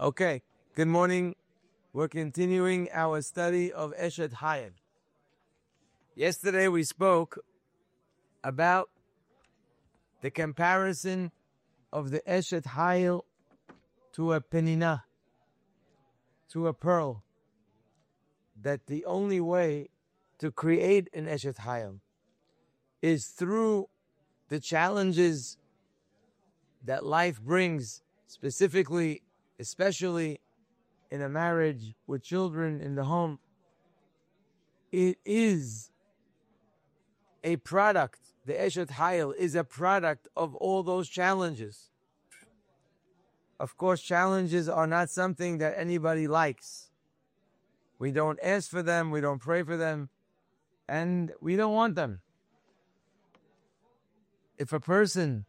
Okay, good morning. We're continuing our study of Eshet Hayil. Yesterday we spoke about the comparison of the Eshet Hayil to a penina, to a pearl. That the only way to create an Eshet Hayil is through the challenges that life brings, specifically, especially in a marriage with children in the home. It is a product, the Eshet Hayil is a product of all those challenges. Of course, challenges are not something that anybody likes. We don't ask for them, we don't pray for them, and we don't want them. If a person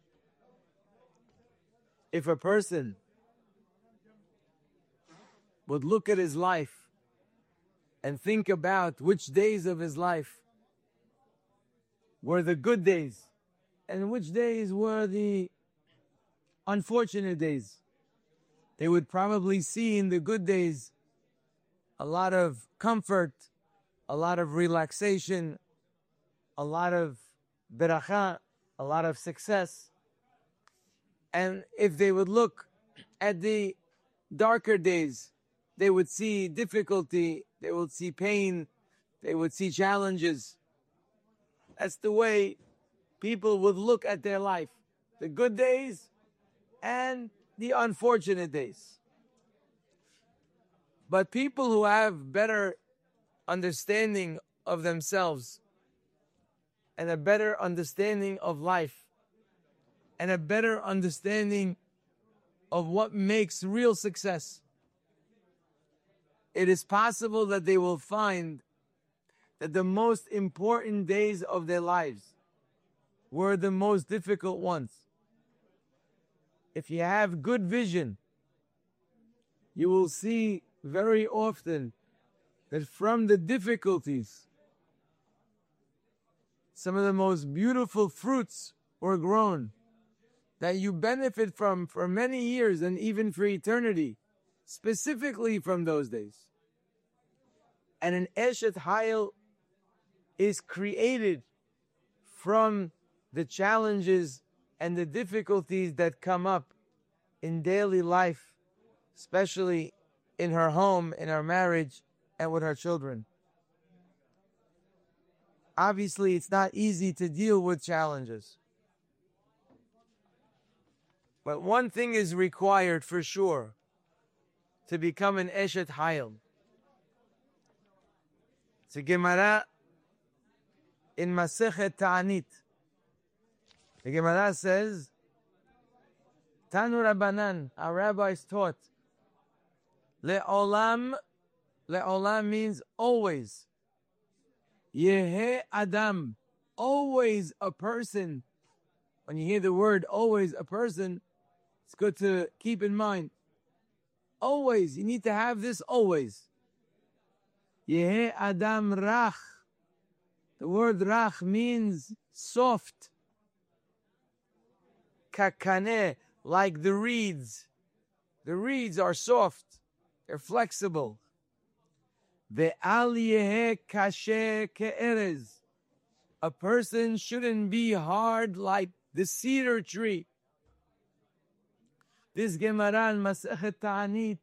would look at his life and think about which days of his life were the good days and which days were the unfortunate days, they would probably see in the good days a lot of comfort, a lot of relaxation, a lot of beracha, a lot of success. And if they would look at the darker days, they would see difficulty, they would see pain, they would see challenges. That's the way people would look at their life. The good days and the unfortunate days. But people who have better understanding of themselves and a better understanding of life and a better understanding of what makes real success, it is possible that they will find that the most important days of their lives were the most difficult ones. If you have good vision, you will see very often that from the difficulties, some of the most beautiful fruits were grown that you benefit from for many years and even for eternity, specifically from those days. And an Eshet Hayil is created from the challenges and the difficulties that come up in daily life, especially in her home, in her marriage, and with her children. Obviously, it's not easy to deal with challenges. But one thing is required for sure to become an Eshet Hayil. It's a Gemara in Masechet Ta'anit. The Gemara says, Tanu Rabbanan, our rabbis taught, Le'olam means always. Yehe Adam, always a person. When you hear the word always a person, it's good to keep in mind. Always, you need to have this always. Yehe Adam Rach. The word Rach means soft. Kakaneh, like the reeds. The reeds are soft. They're flexible. Ve'al yehe kasher ke'erez. A person shouldn't be hard like the cedar tree. This Gemara in Masechet Ta'anit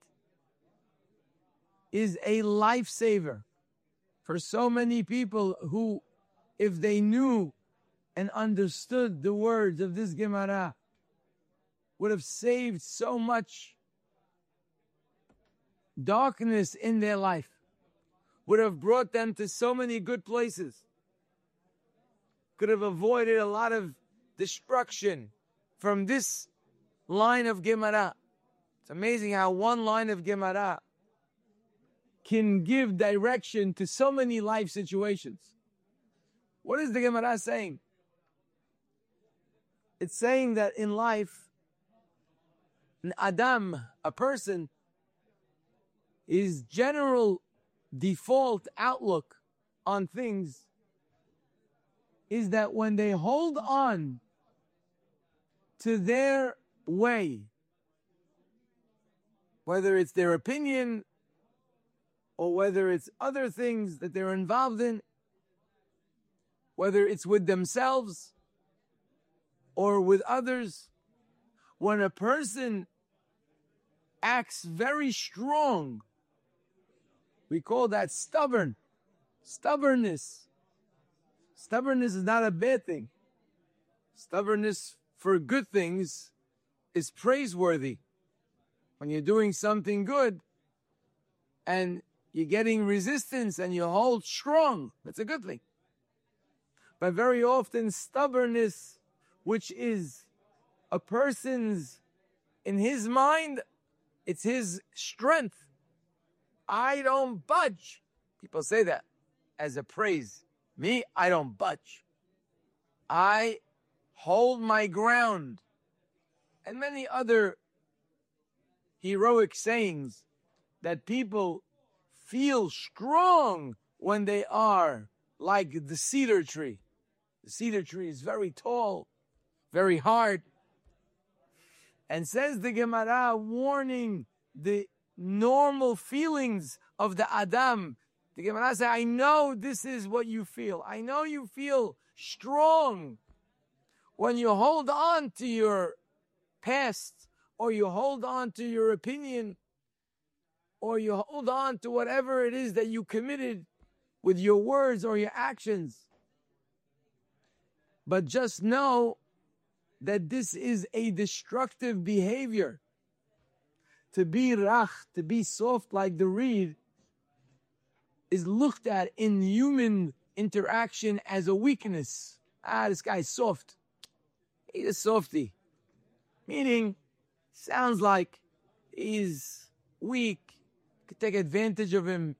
is a lifesaver for so many people who, if they knew and understood the words of this Gemara, would have saved so much darkness in their life, would have brought them to so many good places, could have avoided a lot of destruction from this line of Gemara. It's amazing how one line of Gemara can give direction to so many life situations. What is the Gemara saying? It's saying that in life, an Adam, a person, his general default outlook on things is that when they hold on to their way, whether it's their opinion or whether it's other things that they're involved in, whether it's with themselves or with others. When a person acts very strong, we call that stubborn. Stubbornness. Stubbornness is not a bad thing. Stubbornness for good things is praiseworthy. When you're doing something good and you're getting resistance and you hold strong, that's a good thing. But very often stubbornness, which is a person's, in his mind, it's his strength. I don't budge. People say that as a praise. Me, I don't budge. I hold my ground. And many other heroic sayings that people feel strong when they are like the cedar tree. The cedar tree is very tall, very hard. And says the Gemara, warning the normal feelings of the Adam. The Gemara says, I know this is what you feel. I know you feel strong when you hold on to your past, or you hold on to your opinion, or you hold on to whatever it is that you committed with your words or your actions. But just know that this is a destructive behavior. To be rach, to be soft like the reed, is looked at in human interaction as a weakness. This guy's soft. He's a softy. Meaning, sounds like he's weak, could take advantage of him.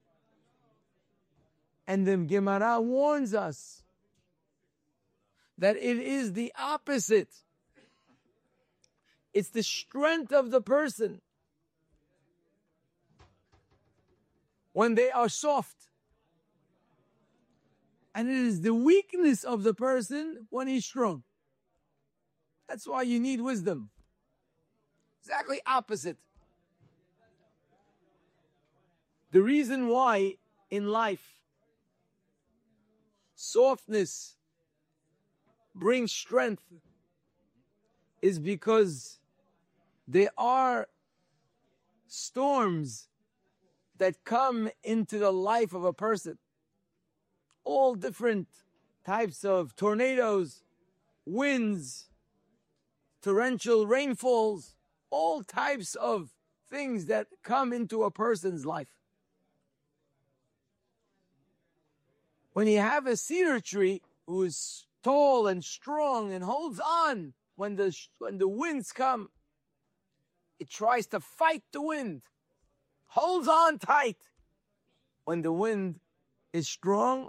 And the Gemara warns us that it is the opposite. It's the strength of the person when they are soft. And it is the weakness of the person when he's strong. That's why you need wisdom. Exactly opposite. The reason why in life softness brings strength is because there are storms that come into the life of a person. All different types of tornadoes, winds, torrential rainfalls, all types of things that come into a person's life. When you have a cedar tree who is tall and strong and holds on when the winds come, it tries to fight the wind, holds on tight. When the wind is strong,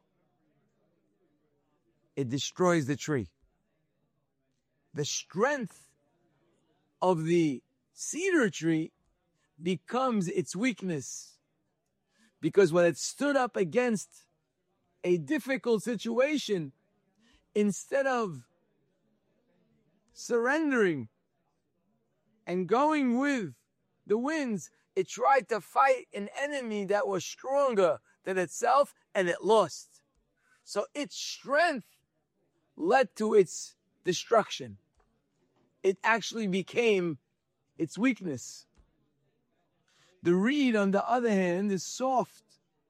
it destroys the tree. The strength of the cedar tree becomes its weakness, because when it stood up against a difficult situation, instead of surrendering and going with the winds, it tried to fight an enemy that was stronger than itself, and it lost. So its strength led to its destruction. It actually became its weakness. The reed, on the other hand, is soft.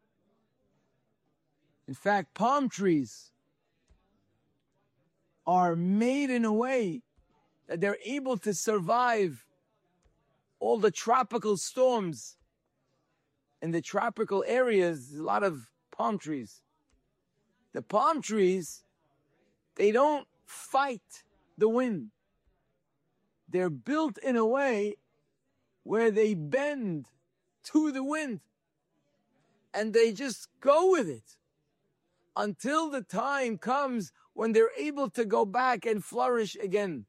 In fact, palm trees are made in a way that they're able to survive all the tropical storms. In the tropical areas, there's a lot of palm trees. The palm trees, they don't fight the wind. They're built in a way where they bend to the wind and they just go with it until the time comes when they're able to go back and flourish again.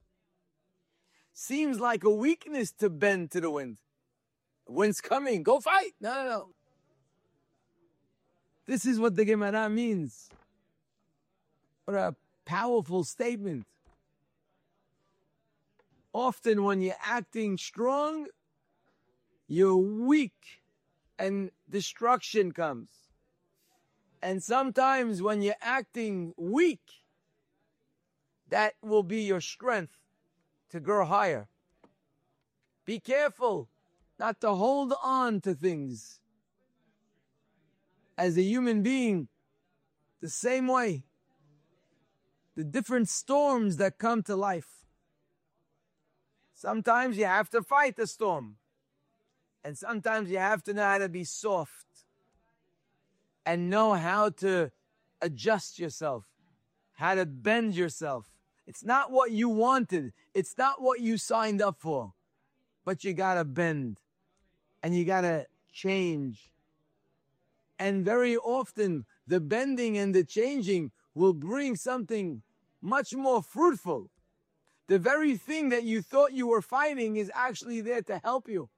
Seems like a weakness to bend to the wind. The wind's coming, go fight. No. This is what the Gemara means. What a powerful statement. Often when you're acting strong, you're weak and destruction comes. And sometimes when you're acting weak, that will be your strength to grow higher. Be careful not to hold on to things. As a human being, the same way. The different storms that come to life. Sometimes you have to fight the storm. And sometimes you have to know how to be soft. And know how to adjust yourself. How to bend yourself. It's not what you wanted. It's not what you signed up for. But you gotta bend. And you gotta change. And very often, the bending and the changing will bring something much more fruitful. The very thing that you thought you were fighting is actually there to help you.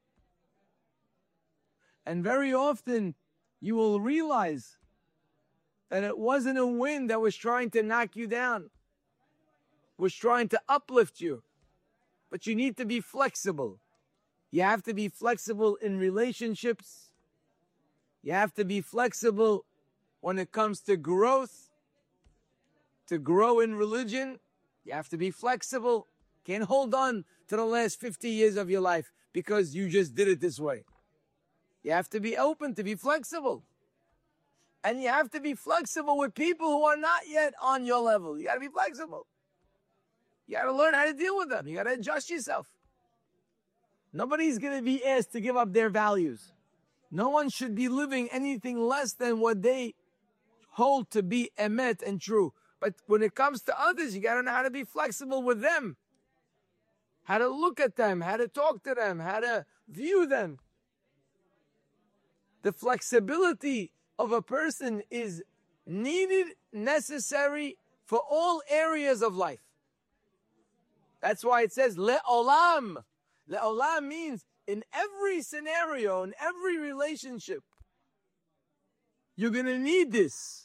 And very often, you will realize that it wasn't a wind that was trying to knock you down, was trying to uplift you. But you need to be flexible. You have to be flexible in relationships. You have to be flexible when it comes to growth. To grow in religion, you have to be flexible. Can't hold on to the last 50 years of your life because you just did it this way. You have to be open, to be flexible. And you have to be flexible with people who are not yet on your level. You got to be flexible. You got to learn how to deal with them. You got to adjust yourself. Nobody's going to be asked to give up their values. No one should be living anything less than what they hold to be emet and true. But when it comes to others, you got to know how to be flexible with them. How to look at them, how to talk to them, how to view them. The flexibility of a person is needed, necessary for all areas of life. That's why it says le'olam. Le'olam means in every scenario, in every relationship, you're going to need this.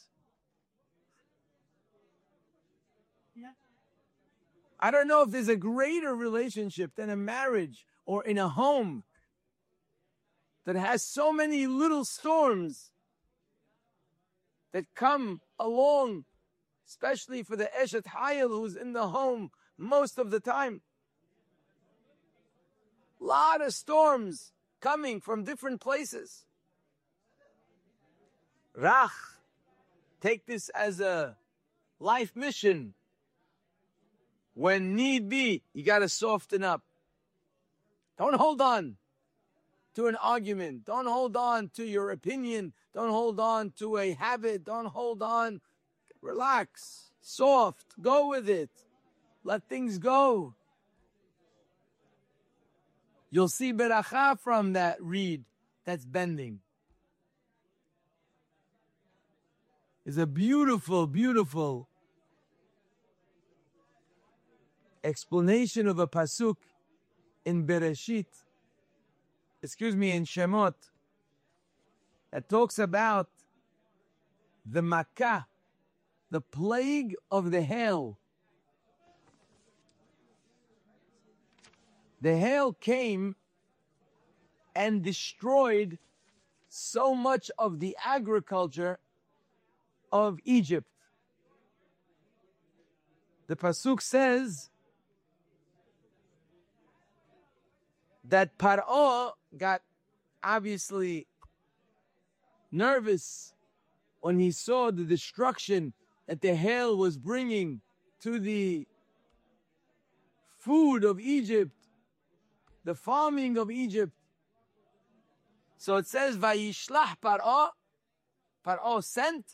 I don't know if there's a greater relationship than a marriage or in a home that has so many little storms that come along, especially for the Eshet Hayil who's in the home most of the time. A lot of storms coming from different places. Rach, take this as a life mission. When need be, you got to soften up. Don't hold on to an argument. Don't hold on to your opinion. Don't hold on to a habit. Don't hold on. Relax. Soft. Go with it. Let things go. You'll see beracha from that reed that's bending. It's a beautiful, beautiful explanation of a pasuk in Bereshit, in Shemot, that talks about the Makkah, the plague of the hail. The hail came and destroyed so much of the agriculture of Egypt. The pasuk says that Paro got obviously nervous when he saw the destruction that the hail was bringing to the food of Egypt, the farming of Egypt. So it says, Vayishlach Paro, Paro sent,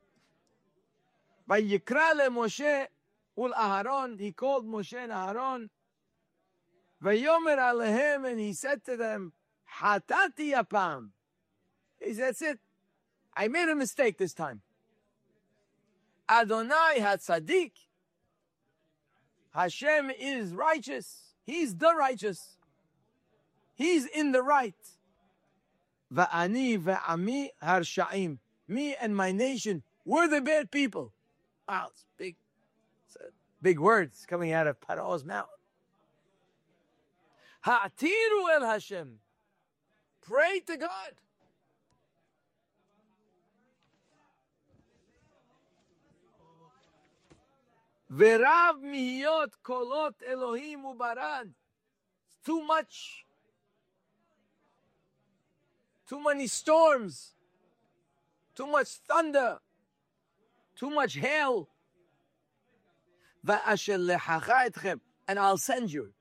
Vayikra le Moshe ul Aharon, he called Moshe and Aharon, Vayomer alehem, and he said to them, Hatati apam. He said, that's it. I made a mistake this time. Adonai HaTzadik. Hashem is righteous. He's the righteous. He's in the right. Va'ani va'ami harsha'im. Me and my nation, we're the bad people. Wow, it's big words coming out of Paro's mouth. Ha'atiru el Hashem. Pray to God. Verav mihiyot kolot Elohim ubarad. Too much. Too many storms. Too much thunder. Too much hail. Va'asher lechacha etchem. And I'll send you.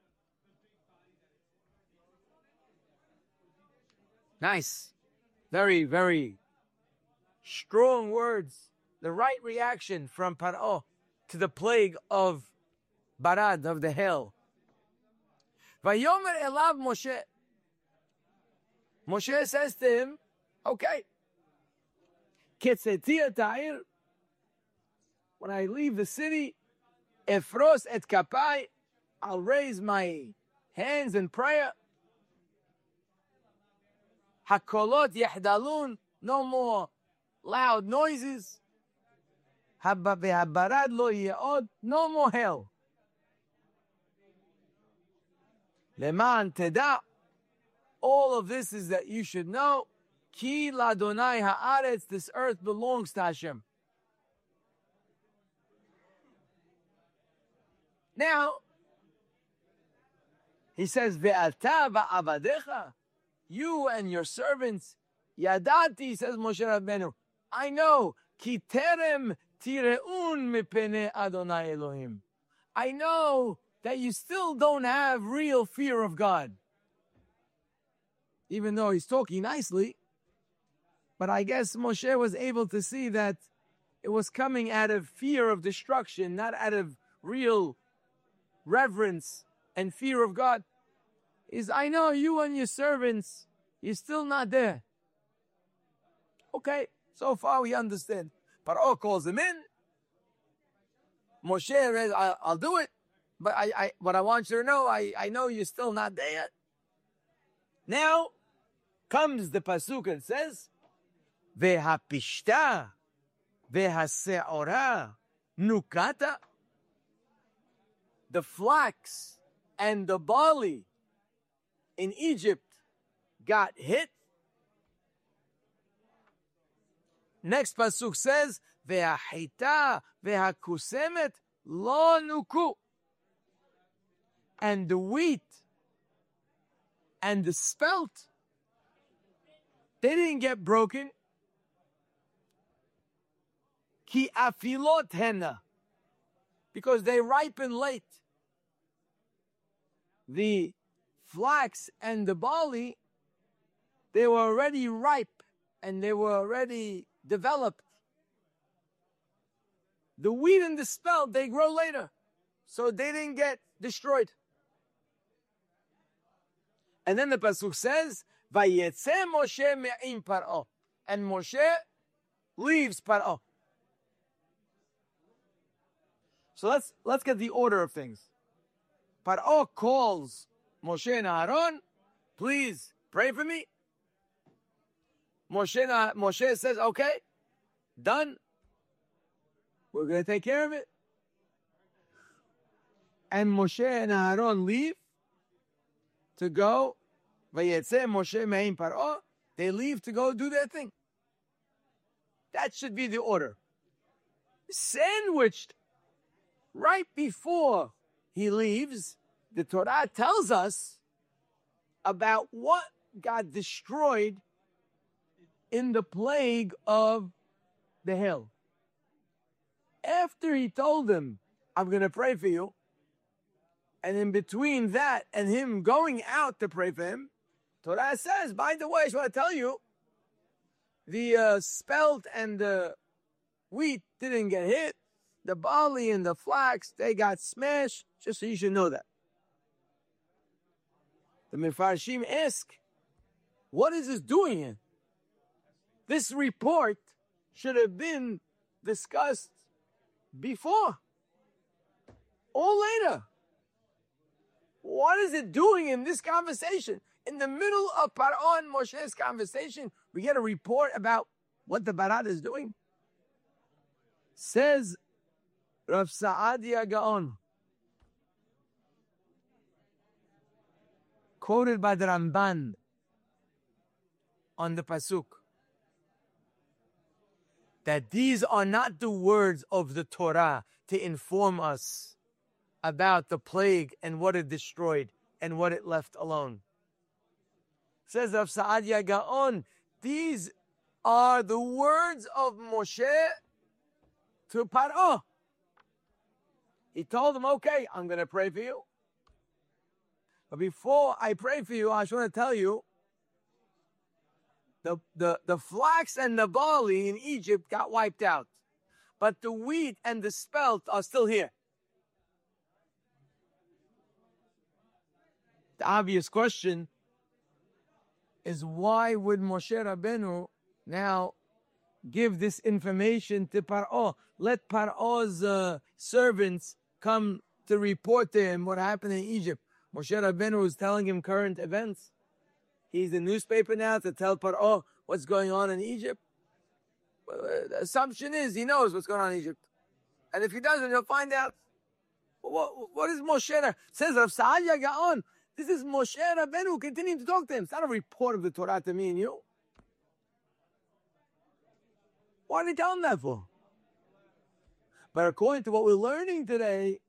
Nice. Very, very strong words. The right reaction from Paro to the plague of Barad, of the hail. Vayomer elav Moshe. Moshe says to him, okay, Ketzeti atayir, when I leave the city, Efros et kapai, I'll raise my hands in prayer. Hakolot yahdalun, no more loud noises. Habarad lo ye'od, no more hail. Leman teda, all of this is that you should know, ki ladonai haaretz, this earth belongs to Hashem. Now, he says, ve'ata va'avadecha, you and your servants, yadati, says Moshe Rabbeinu, I know, ki terem tireun mipene Adonai Elohim. I know that you still don't have real fear of God. Even though he's talking nicely, but I guess Moshe was able to see that it was coming out of fear of destruction, not out of real reverence and fear of God. I know you and your servants, you're still not there. Okay, so far we understand. Paro calls him in. Moshe says, I'll do it. But what I want you to know, I know you're still not there yet. Now comes the pasuk and says, Vehapishta, vehaseora, nukata. The flax and the barley in Egypt got hit. Next pasuk says, Vehahita, vehakusemet, lo nuku. And the wheat and the spelt, they didn't get broken. Ki afilot henna, because they ripen late. The flax and the barley, they were already ripe and they were already developed. The wheat and the spelt, they grow later, so they didn't get destroyed. And then the pasuk says, "Vayetze Moshe me'im Paro," and Moshe leaves Paro. So let's get the order of things. Paro calls Moshe and Aaron, please pray for me. Moshe says, okay, done. We're going to take care of it. And Moshe and Aaron leave to go. Vayetze Moshe me'im Paro. They leave to go do their thing. That should be the order. Sandwiched right before he leaves, the Torah tells us about what got destroyed in the plague of the hail. After he told them, I'm going to pray for you, and in between that and him going out to pray for him, Torah says, by the way, I just want to tell you, the spelt and the wheat didn't get hit. The barley and the flax, they got smashed, just so you should know that. The Mefarshim ask, what is this doing here? This report should have been discussed before or later. What is it doing in this conversation? In the middle of Paro and Moshe's conversation, we get a report about what the Barad is doing. Says Rav Saadia Gaon, quoted by the Ramban, on the pasuk that these are not the words of the Torah to inform us about the plague and what it destroyed and what it left alone. Says Rav Saadia Gaon, these are the words of Moshe to Paro. He told him, okay, I'm going to pray for you. But before I pray for you, I just want to tell you, the flax and the barley in Egypt got wiped out. But the wheat and the spelt are still here. The obvious question is, why would Moshe Rabbeinu now give this information to Paro? Let Paro's servants come to report to him what happened in Egypt. Moshe Rabbeinu was telling him current events. He's the newspaper now to tell Paro what's going on in Egypt. The assumption is he knows what's going on in Egypt. And if he doesn't, he'll find out. What is Moshe? Says Rav Saadia Gaon, this is Moshe Rabbeinu continuing to talk to him. It's not a report of the Torah to me and you. Why did he tell him that for? But according to what we're learning today,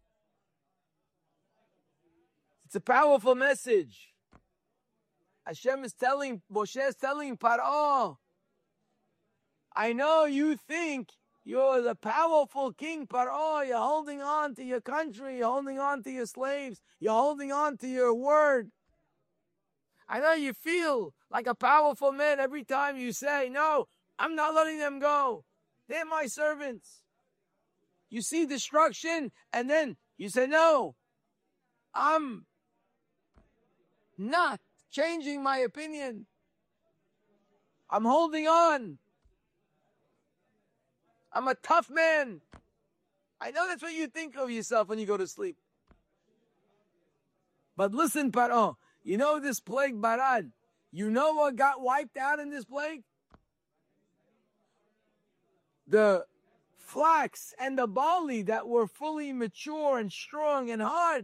it's a powerful message. Hashem is telling, Moshe is telling Paro, I know you think you're the powerful king, Paro. You're holding on to your country. You're holding on to your slaves. You're holding on to your word. I know you feel like a powerful man every time you say, no, I'm not letting them go. They're my servants. You see destruction, and then you say, no, I'm not changing my opinion. I'm holding on. I'm a tough man. I know that's what you think of yourself when you go to sleep. But listen, Paro, you know this plague, Barad, you know what got wiped out in this plague? The flax and the barley that were fully mature and strong and hard,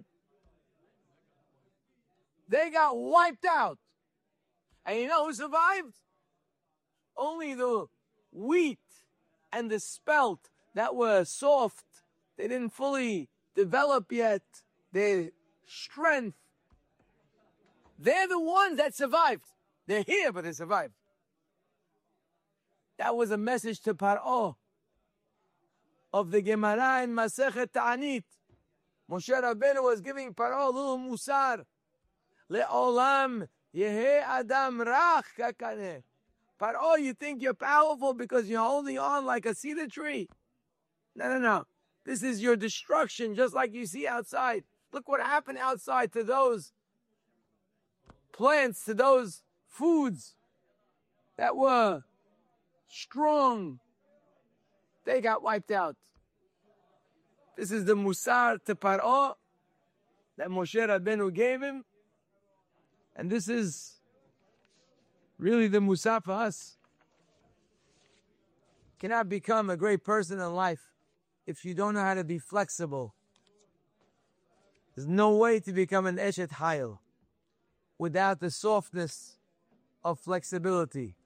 they got wiped out. And you know who survived? Only the wheat and the spelt that were soft. They didn't fully develop yet their strength. They're the ones that survived. They're here, but they survived. That was a message to Paro of the Gemara in Masechet Ta'anit. Moshe Rabbeinu was giving Paro a little musar. Le'olam yehe adam rach kakaneh. Paro, you think you're powerful because you're holding on like a cedar tree. No. This is your destruction, just like you see outside. Look what happened outside to those plants, to those foods that were strong. They got wiped out. This is the musar to Paro that Moshe Rabbeinu gave him. And this is really the musar for us. You cannot become a great person in life if you don't know how to be flexible. There's no way to become an Eshet Hayil without the softness of flexibility.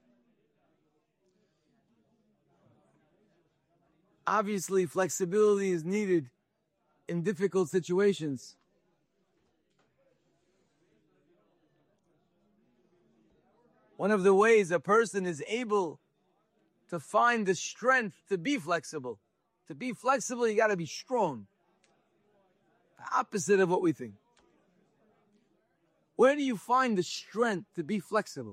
Obviously, flexibility is needed in difficult situations. One of the ways a person is able to find the strength to be flexible. To be flexible, you got to be strong. The opposite of what we think. Where do you find the strength to be flexible?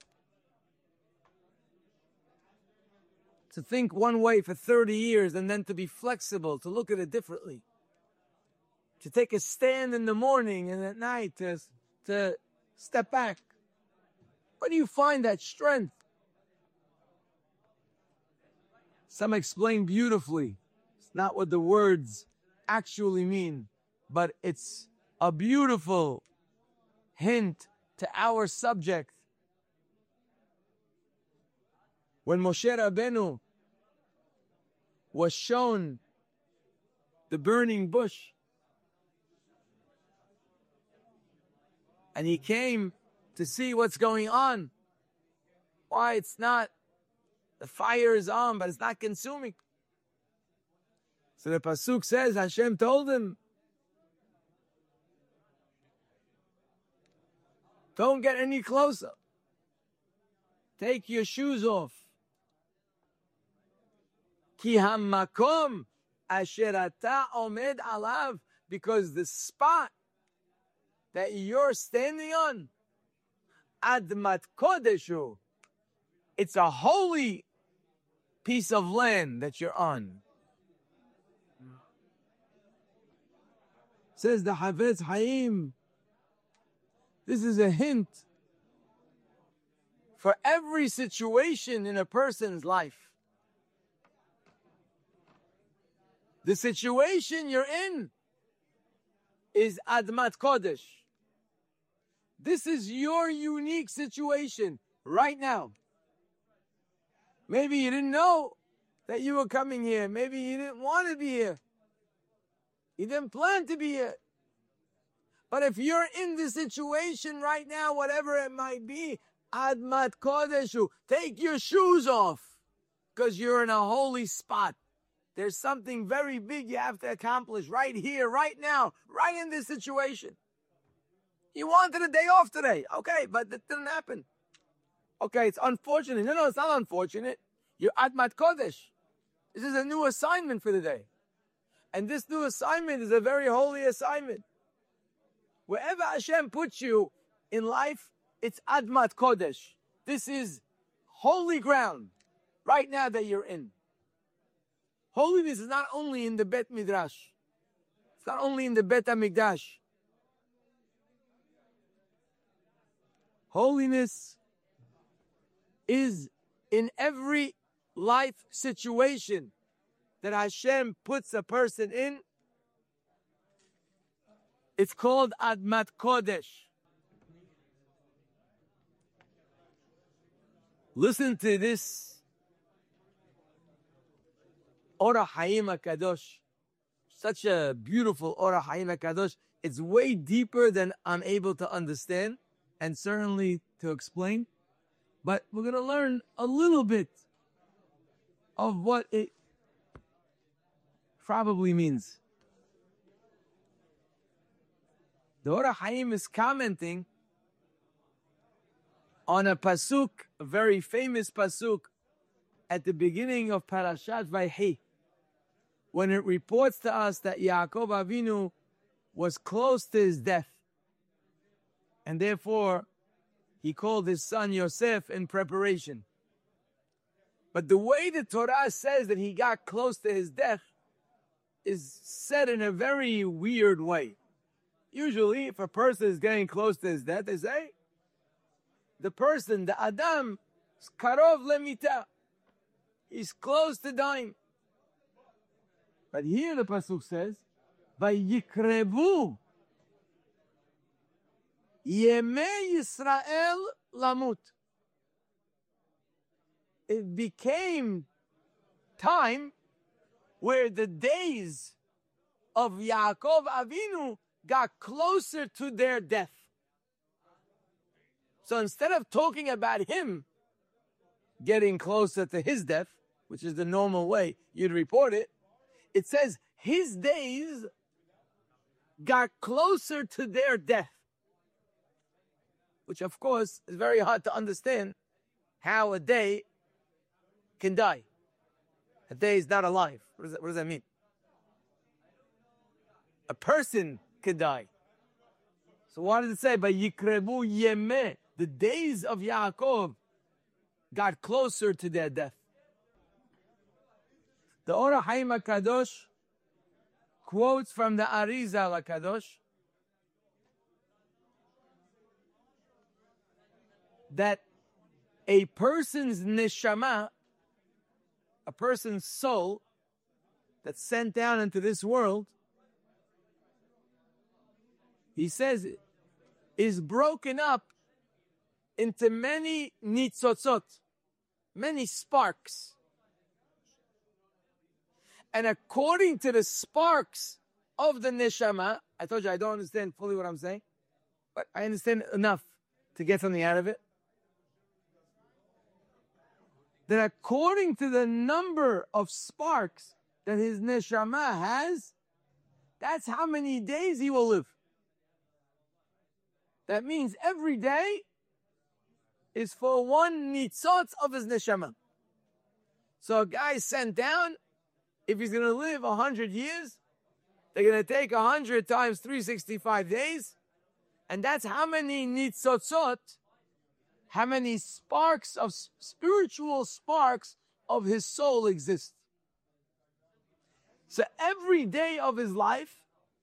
To think one way for 30 years and then to be flexible, to look at it differently. To take a stand in the morning and at night to step back. Where do you find that strength? Some explain beautifully. It's not what the words actually mean, but it's a beautiful hint to our subject. When Moshe Rabbeinu was shown the burning bush, and he came to see what's going on, Why it's not, the fire is on, but it's not consuming. So the Pasuk says, Hashem told him, don't get any closer. Take your shoes off. Ki hamakom asher ata omed alav, because the spot that you're standing on, admat kodeshu, it's a holy piece of land that you're on. Says the Hafetz Haim, this is a hint for every situation in a person's life. The situation you're in is Admat Kodesh. This is your unique situation right now. Maybe you didn't know that you were coming here. Maybe you didn't want to be here. You didn't plan to be here. But if you're in this situation right now, whatever it might be, Admat Kodeshu, take your shoes off, because you're in a holy spot. There's something very big you have to accomplish right here, right now, right in this situation. You wanted a day off today. Okay, but that didn't happen. Okay, it's unfortunate. No, it's not unfortunate. You're Admat Kodesh. This is a new assignment for the day. And this new assignment is a very holy assignment. Wherever Hashem puts you in life, it's Admat Kodesh. This is holy ground right now that you're in. Holiness is not only in the Bet Midrash. It's not only in the Bet HaMikdash. Holiness is in every life situation that Hashem puts a person in. It's called Admat Kodesh. Listen to this Ora Haim HaKadosh. Such a beautiful Ora Haim HaKadosh. It's way deeper than I'm able to understand and certainly to explain. But we're going to learn a little bit of what it probably means. The Ora Haim is commenting on a pasuk, a very famous pasuk, at the beginning of Parashat Vayhi, when it reports to us that Yaakov Avinu was close to his death, and therefore he called his son Yosef in preparation. But the way the Torah says that he got close to his death is said in a very weird way. Usually, if a person is getting close to his death, they say, the person, the Adam, is karov lemita. He's close to dying. But here the pasuk says, "Vayikrevu Yemei Yisrael lamut." It became time where the days of Yaakov Avinu got closer to their death. So instead of talking about him getting closer to his death, which is the normal way you'd report it, it says his days got closer to their death. Which of course is very hard to understand how a day can die. A day is not alive. What does that mean? A person can die. So why does it say, Vayikrevu Yemeh? The days of Yaakov got closer to their death. The Ora Haim HaKadosh quotes from the Arizal HaKadosh that a person's neshama, a person's soul that's sent down into this world, he says, is broken up into many nitzotzot, many sparks. And according to the sparks of the neshama, I told you I don't understand fully what I'm saying, but I understand enough to get something out of it. that according to the number of sparks that his neshama has, that's how many days he will live. That means every day is for one nitzotz of his neshama. So a guy sent down, if he's going to live 100 years, they're going to take 100 times 365 days, and that's how many nitzotzot, how many sparks of spiritual sparks of his soul exist. So every day of his life,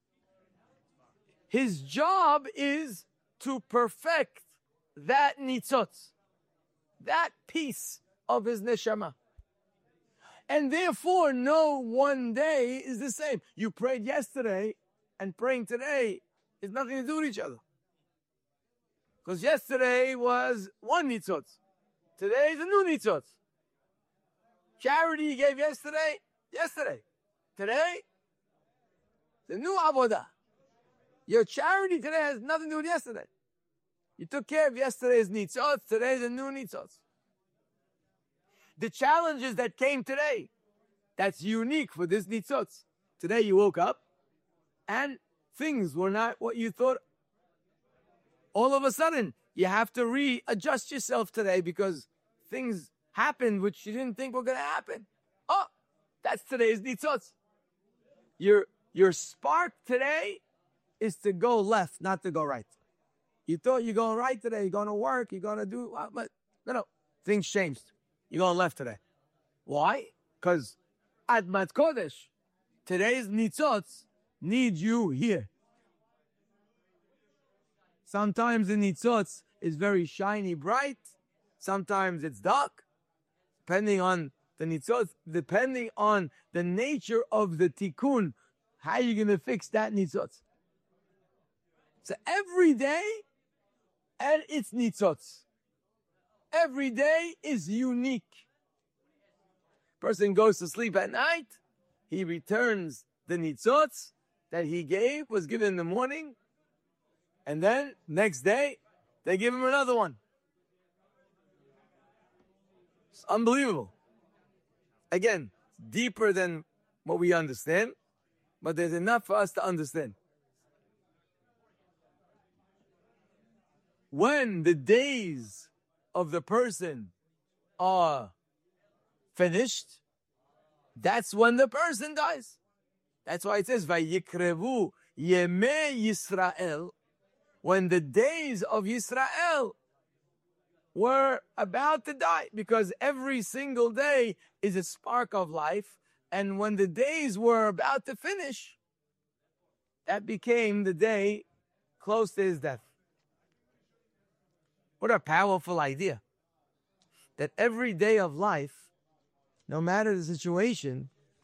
his job is to perfect that nitzotz, that piece of his neshama. And therefore, no one day is the same. You prayed yesterday, and praying today is nothing to do with each other. Because yesterday was one nitzotz. Today is a new nitzotz. Charity you gave yesterday. Today, the new avodah. Your charity today has nothing to do with yesterday. You took care of yesterday's nitzotz. Today is a new nitzotz. The challenges that came today, that's unique for this nitzotz. Today you woke up and things were not what you thought. All of a sudden, you have to readjust yourself today because things happened which you didn't think were going to happen. Oh, that's today's nitzotz. Your spark today is to go left, not to go right. You thought you're going right today, you're going to work, you're going to do, but no, things changed. You're going left today. Why? Because Admat Kodesh, today's nitzotz, need you here. Sometimes the nitzotz is very shiny, bright. Sometimes it's dark. Depending on the nitzotz, depending on the nature of the tikkun, how are you going to fix that nitzotz? So every day, and it's nitzotz. Every day is unique. Person goes to sleep at night, he returns the nitzotz that he gave, was given in the morning, and then next day, they give him another one. It's unbelievable. Again, deeper than what we understand, but there's enough for us to understand. When the days of the person are finished, that's when the person dies. That's why it says, Vayikrevu Yemei Yisrael, when the days of Yisrael were about to die, because every single day is a spark of life, and when the days were about to finish, that became the day close to his death. What a powerful idea. That every day of life, no matter the situation,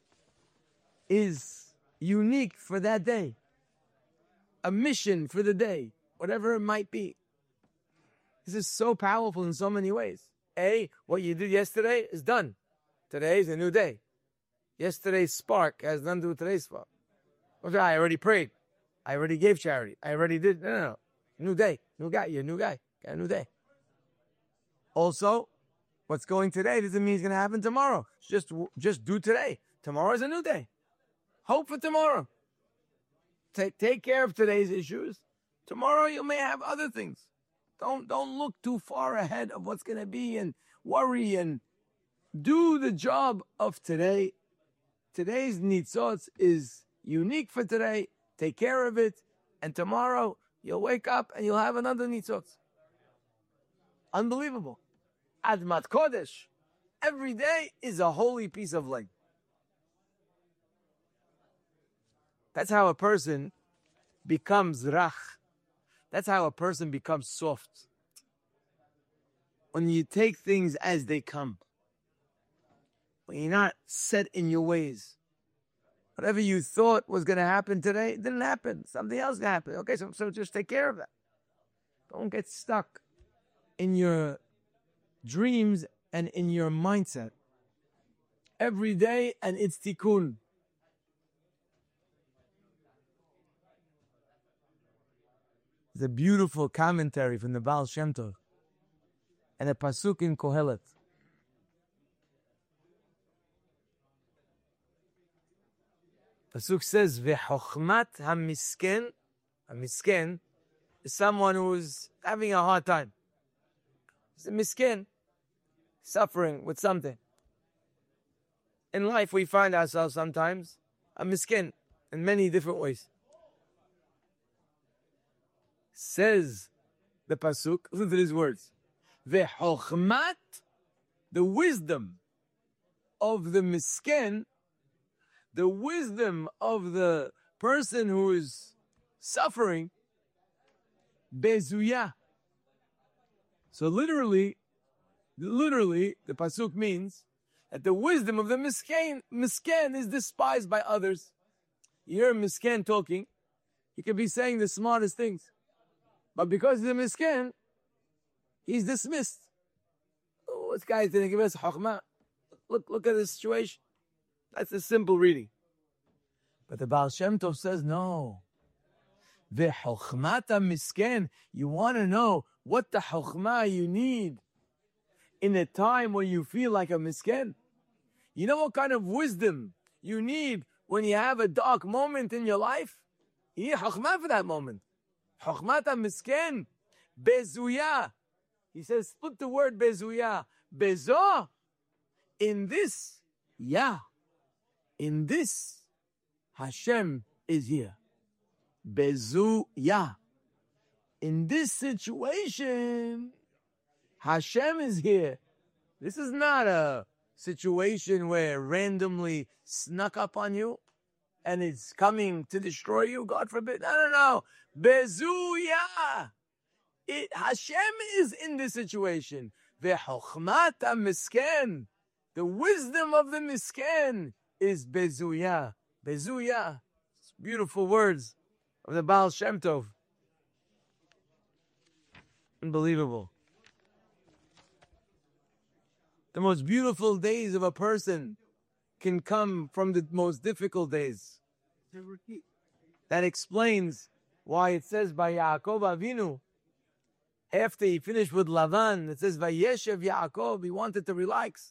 is unique for that day. A mission for the day, whatever it might be. This is so powerful in so many ways. What you did yesterday is done. Today is a new day. Yesterday's spark has nothing to do with today's spark. Okay, I already prayed. I already gave charity. I already did. No. New day. New guy. You're a new guy. Got a new day. Also, what's going today doesn't mean it's going to happen tomorrow. Just do today. Tomorrow is a new day. Hope for tomorrow. Take care of today's issues. Tomorrow you may have other things. Don't look too far ahead of what's going to be and worry, and do the job of today. Today's nitzotz is unique for today. Take care of it. And tomorrow you'll wake up and you'll have another nitzotz. Unbelievable. Admat Kodesh. Every day is a holy piece of land. That's how a person becomes rach. That's how a person becomes soft. When you take things as they come. When you're not set in your ways. Whatever you thought was going to happen today, it didn't happen. Something else happened. Okay, so just take care of that. Don't get stuck in your dreams and in your mindset. Every day and it's tikkun. There's a beautiful commentary from the Baal Shem Tov and a pasuk in Kohelet. Pasuk says, "Ve'chokhmat hamisken." A misken is someone who's having a hard time. It's a misken, suffering with something. In life, we find ourselves sometimes a misken in many different ways. Says the pasuk, listen to these words: "Ve'chokhmat," the wisdom of the misken, the wisdom of the person who is suffering, bezuya. So literally, the pasuk means that the wisdom of the misken is despised by others. You hear a misken talking, he could be saying the smartest things, but because he's a misken, he's dismissed. Oh, this guy didn't give us chokhmah. Look at the situation. That's a simple reading. But the Baal Shem Tov says, no. The chokhmata misken. You want to know what the chokhmah you need in a time when you feel like a misken? You know what kind of wisdom you need when you have a dark moment in your life? You need chokhmah for that moment. Chokhmata misken. Bezuya. He says, split the word bezuya. Bezo. In this, in this, Hashem is here. Bezuya. In this situation, Hashem is here. This is not a situation where randomly snuck up on you and it's coming to destroy you, God forbid. No. Bezuya. Hashem is in this situation. Ve'chokhmat misken. The wisdom of the misken is bezuya. Bezuya. It's beautiful words of the Baal Shem Tov. Unbelievable. The most beautiful days of a person can come from the most difficult days. That explains why it says by Yaakov Avinu, after he finished with Lavan, it says, Vayeshev Yaakov, he wanted to relax.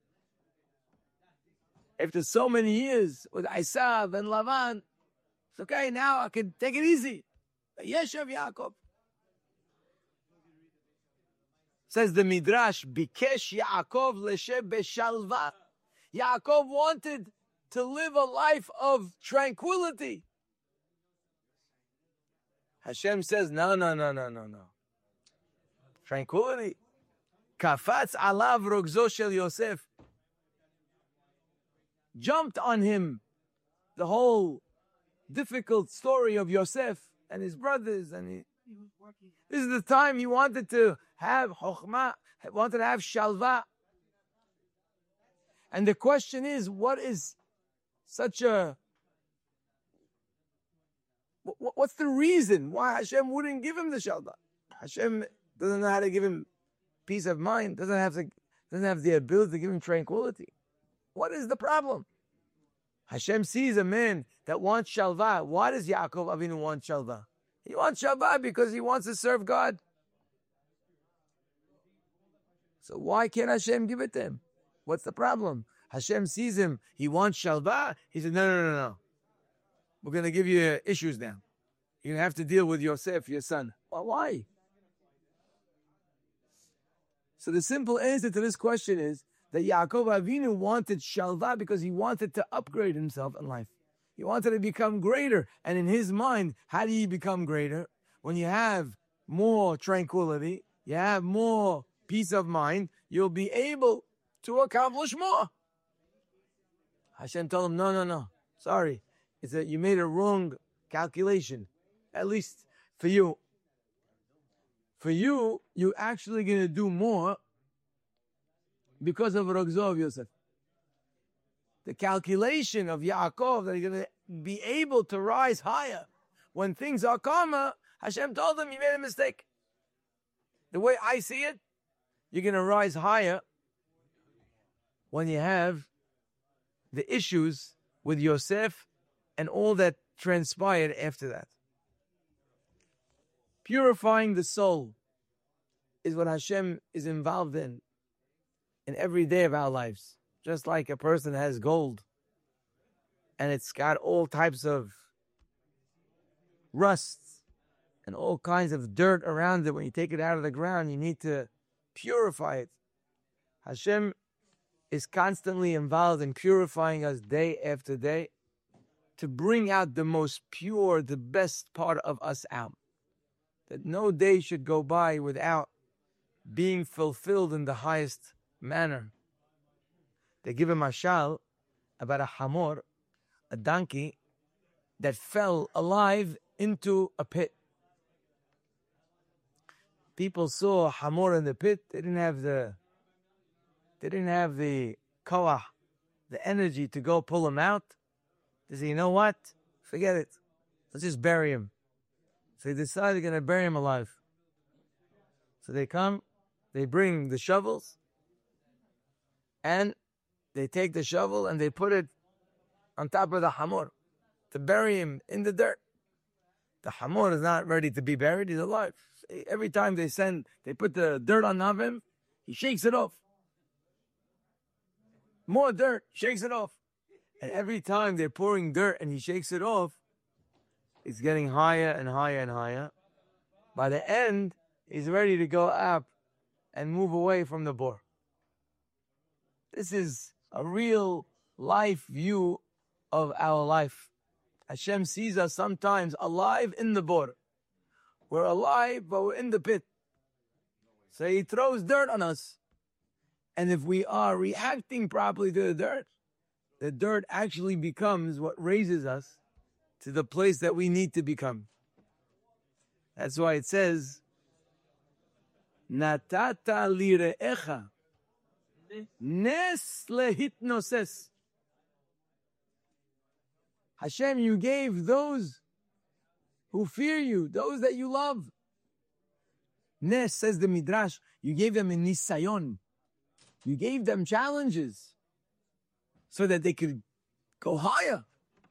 After so many years with Esav and Lavan, it's okay, now I can take it easy. Vayeshev Yaakov. Says the Midrash, Bikesh Yaakov leshe beshalva. Yaakov wanted to live a life of tranquility. Hashem says, no. Tranquility. Kafatz alav rogzo shel Yosef. Jumped on him the whole difficult story of Yosef and his brothers. This is the time he wanted to have chokhmah, wanted to have shalva. And the question is, what is such a... What's the reason why Hashem wouldn't give him the shalva? Hashem doesn't know how to give him peace of mind, doesn't have the ability to give him tranquility. What is the problem? Hashem sees a man that wants shalva. Why does Yaakov Avinu want shalva? He wants shalva because he wants to serve God. So why can't Hashem give it to him? What's the problem? Hashem sees him, he wants shalva. He said, no. We're going to give you issues now. You're going to have to deal with Yosef, your son. Well, why? So the simple answer to this question is that Yaakov Avinu wanted shalva because he wanted to upgrade himself in life. He wanted to become greater. And in his mind, how do you become greater? When you have more tranquility, you have more peace of mind, you'll be able to accomplish more. Hashem told him, no. Sorry. It's that you made a wrong calculation. At least for you. For you, you're actually going to do more because of Rogzo of Yosef. The calculation of Yaakov that you're going to be able to rise higher when things are calmer, Hashem told him, you made a mistake. The way I see it, you're going to rise higher when you have the issues with Yosef and all that transpired after that. Purifying the soul is what Hashem is involved in every day of our lives. Just like a person has gold and it's got all types of rusts and all kinds of dirt around it. When you take it out of the ground, you need to purify it. Hashem is constantly involved in purifying us day after day to bring out the most pure, the best part of us out. That no day should go by without being fulfilled in the highest manner. They give a mashal about a hamor, a donkey, that fell alive into a pit. People saw a hamor in the pit. They didn't have the kawah, the energy to go pull him out. They said, you know what? Forget it. Let's just bury him. So they decided they're going to bury him alive. So they come, they bring the shovels, and they take the shovel and they put it on top of the hamor to bury him in the dirt. The hamor is not ready to be buried, he's alive. Every time they put the dirt on top of him, he shakes it off. More dirt, shakes it off. And every time they're pouring dirt and he shakes it off, it's getting higher and higher and higher. By the end, he's ready to go up and move away from the bore. This is a real life view of our life. Hashem sees us sometimes alive in the bore. We're alive, but we're in the pit. So he throws dirt on us. And if we are reacting properly to the dirt actually becomes what raises us to the place that we need to become. That's why it says, Natata lire'echa nes lehitnoses. Hashem, you gave those who fear you, those that you love. Nes, says the Midrash, you gave them a nisayon. You gave them challenges so that they could go higher.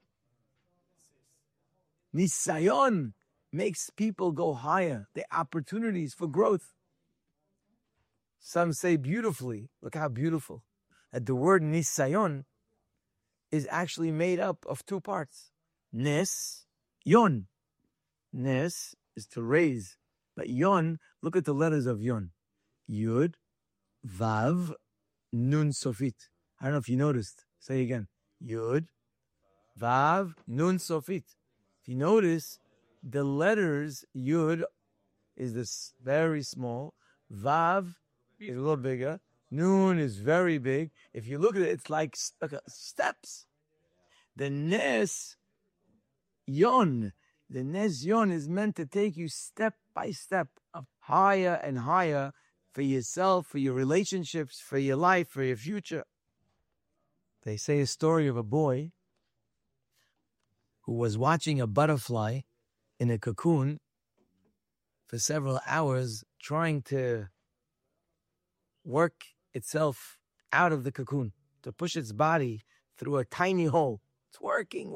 Nisayon makes people go higher. The opportunities for growth. Some say beautifully, look how beautiful, that the word nisayon is actually made up of two parts. Nes, yon. Nes is to raise, but yon, look at the letters of yon. Yud, Vav, Nun Sofit. I don't know if you noticed. Say again. Yud, Vav, Nun Sofit. If you notice, the letters Yud is this very small. Vav is a little bigger. Nun is very big. If you look at it, it's like steps. The Nes Yon, the Nes Yon is meant to take you step by step up higher and higher for yourself, for your relationships, for your life, for your future. They say a story of a boy who was watching a butterfly in a cocoon for several hours, trying to work itself out of the cocoon, to push its body through a tiny hole. It's working.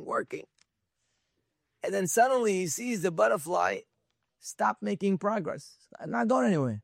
And then suddenly he sees the butterfly stop making progress. I'm not going anywhere.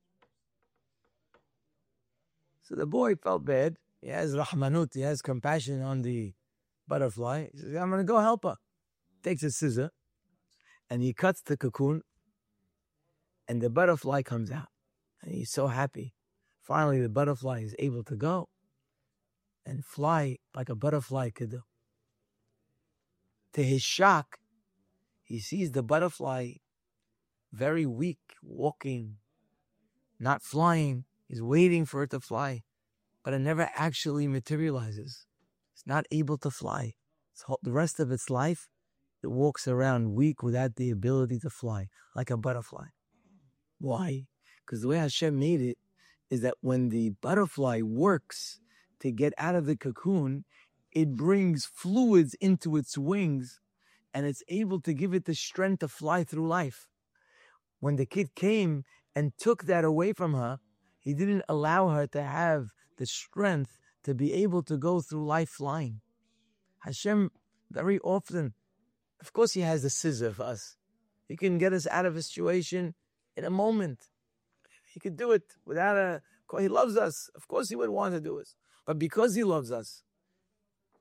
So the boy felt bad. He has rahmanut, he has compassion on the butterfly. He says, I'm going to go help her. Takes a scissor and he cuts the cocoon and the butterfly comes out. And he's so happy. Finally, the butterfly is able to go and fly like a butterfly could do. To his shock, he sees the butterfly very weak, walking, not flying. He's waiting for it to fly, but it never actually materializes. It's not able to fly. So the rest of its life, it walks around weak without the ability to fly, like a butterfly. Why? Because the way Hashem made it is that when the butterfly works to get out of the cocoon, it brings fluids into its wings and it's able to give it the strength to fly through life. When the kid came and took that away from her, he didn't allow her to have the strength to be able to go through life flying. Hashem, very often, of course he has the scissor for us. He can get us out of a situation in a moment. He could do it without he loves us. Of course he would want to do it. But because he loves us,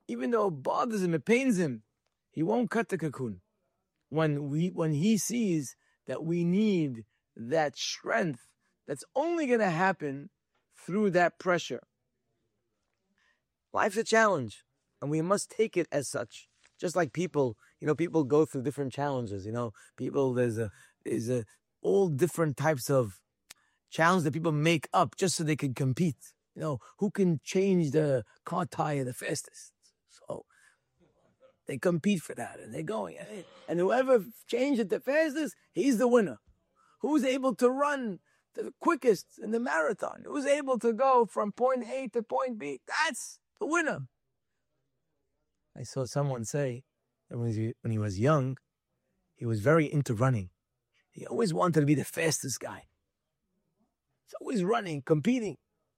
even though it bothers him, it pains him, he won't cut the cocoon. When he sees that we need that strength, that's only going to happen through that pressure. Life's a challenge, and we must take it as such. Just like people, people go through different challenges. People, there's all different types of challenge that people make up just so they can compete. Who can change the car tire the fastest? So they compete for that, and they're going. And whoever changed it the fastest, he's the winner. Who's able to run the quickest in the marathon? Who's able to go from point A to point B? That's the winner. I saw someone say that when he was young, he was very into running. He always wanted to be the fastest guy. He's always running, competing.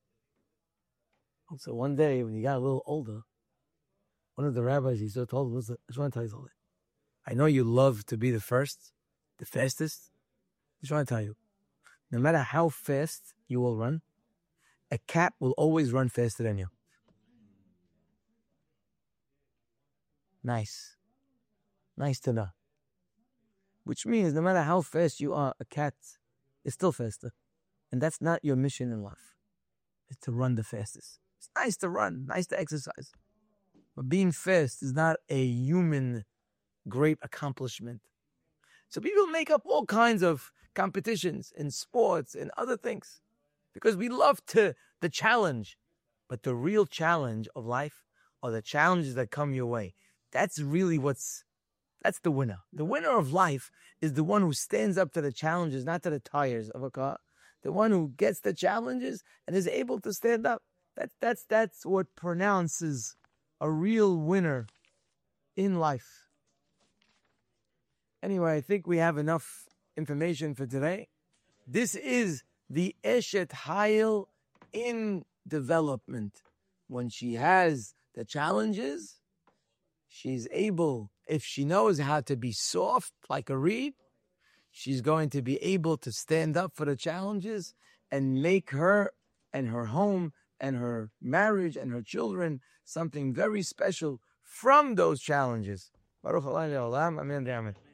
So one day, when he got a little older, one of the rabbis, he told him, "Listen, I just want to tell you something. I know you love to be the first, the fastest. I just want to tell you, no matter how fast you will run, a cat will always run faster than you." Nice to know. Which means no matter how fast you are, a cat is still faster. And that's not your mission in life. It's to run the fastest. It's nice to run, nice to exercise. But being fast is not a human great accomplishment. So people make up all kinds of competitions in sports and other things because we love the challenge. But the real challenge of life are the challenges that come your way. That's really that's the winner. The winner of life is the one who stands up to the challenges, not to the tires of a car. The one who gets the challenges and is able to stand up. That's what pronounces a real winner in life. Anyway, I think we have enough information for today. This is the Eshet Hayil in development. When she has the challenges, she's able, if she knows how to be soft like a reed, she's going to be able to stand up for the challenges and make her and her home and her marriage and her children something very special from those challenges. Baruch Adonai Le'olam. Amen.